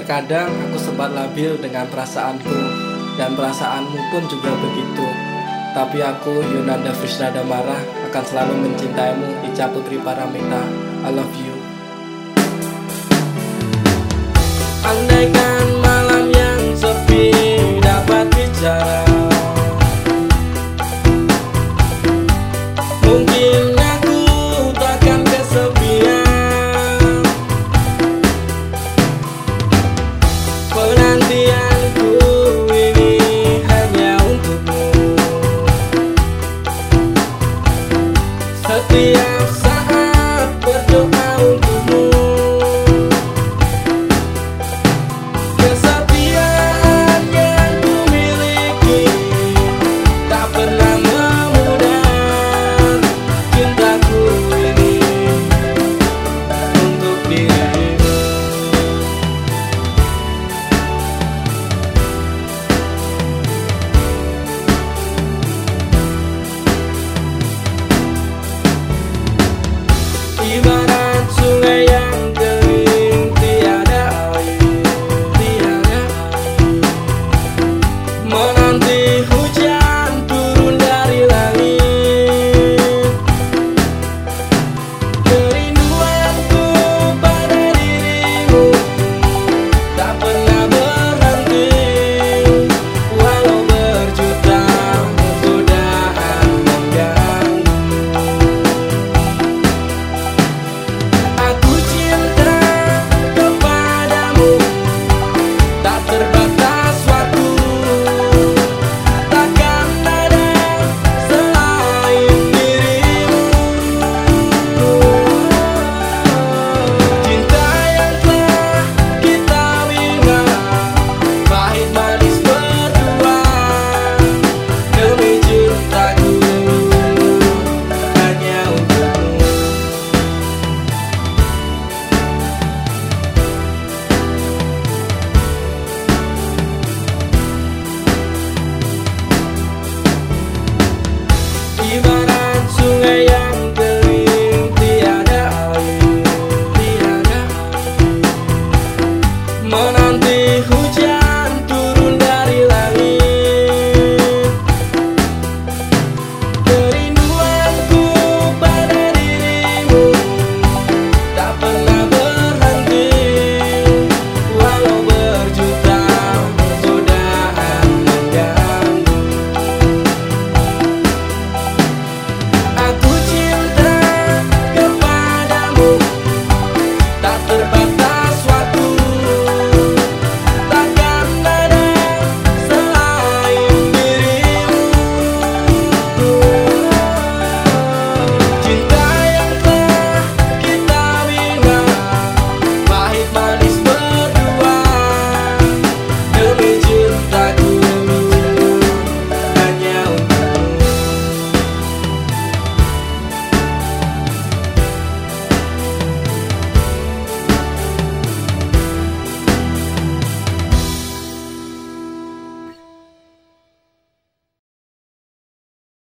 Terkadang aku sempat labil dengan perasaanku, dan perasaanmu pun juga begitu. Tapi aku, Yunanda Frisnadamara, akan selalu mencintaimu, Ica Putri Paramita. I love you. Andaikan malam yang sepi dapat bicara, mungkin aku takkan kesepian. Penantianku ini hanya untukmu. Setiap saat berdoa untukmu. Kesetiaan yang ku miliki tak pernah memudar. Cintaku ini untuk dirimu. Ibarat sungai yang kering, tiada air, menanti hujan turun dari langit. Kerinduanku pada dirimu tak pernah berhenti, walau berjuta godaan mengganggu. Aku cinta kepadamu, tak terbatas waktu. Takkan ada selain dirimu. Cinta yang telah kita bina, pahit manis berdua. Demi cintaku hanya untukmu. Ibarat sungai yang